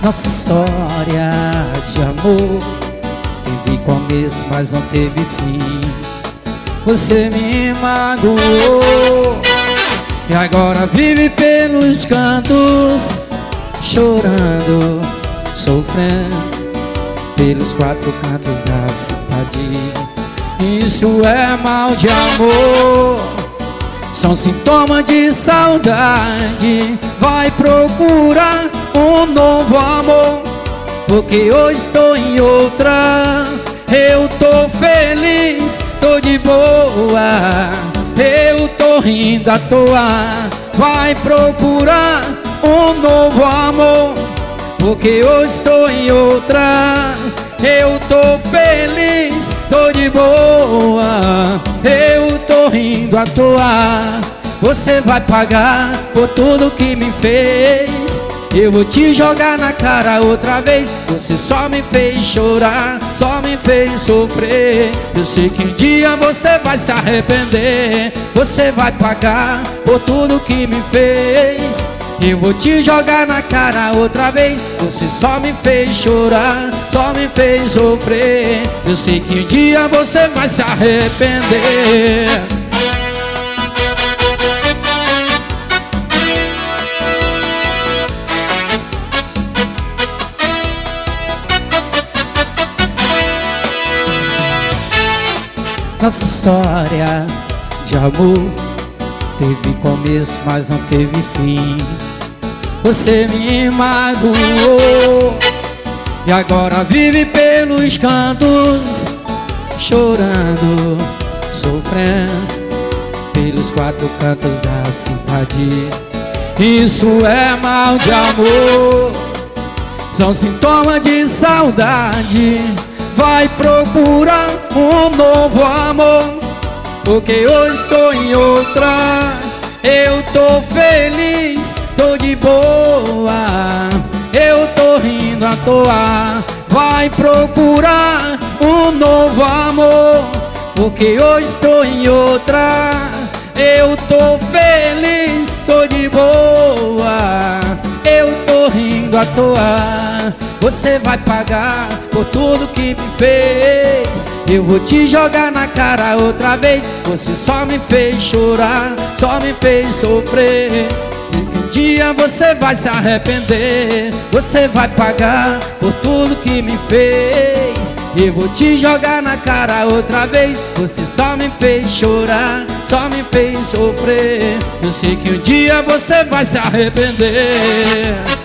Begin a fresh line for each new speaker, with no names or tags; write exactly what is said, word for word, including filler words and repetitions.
Nossa história de amor teve começo, mas não teve fim. Você me magoou e agora vive pelos cantos, chorando, sofrendo pelos quatro cantos da cidade. Isso é mal de amor, são sintomas de saudade. Vai procurar um novo amor, porque hoje estou em outra. Eu tô feliz, tô de boa, eu tô rindo à toa. Vai procurar um novo amor, porque hoje estou em outra. Eu tô feliz, tô de boa, eu tô rindo à toa. Você vai pagar por tudo que me fez. Eu vou te jogar na cara outra vez. Você só me fez chorar, só me fez sofrer. Eu sei que um dia você vai se arrepender. Você vai pagar por tudo que me fez. Eu vou te jogar na cara outra vez. Você só me fez chorar, só me fez sofrer. Eu sei que um dia você vai se arrepender. Nossa história de amor teve começo, mas não teve fim. Você me magoou e agora vive pelos cantos, chorando, sofrendo pelos quatro cantos da cidade. Isso é mal de amor, são sintomas de saudade. Vai procurar um novo amor, porque hoje estou em outra. Eu tô feliz, tô de boa, eu tô rindo à toa. Vai procurar um novo amor, porque hoje estou em outra. Eu tô feliz, tô de boa, eu tô rindo à toa. Você vai pagar por tudo que me fez. Eu vou te jogar na cara outra vez. Você só me fez chorar, só me fez sofrer. E um dia você vai se arrepender. Você vai pagar por tudo que me fez. Eu vou te jogar na cara outra vez. Você só me fez chorar, só me fez sofrer. Eu sei que um dia você vai se arrepender.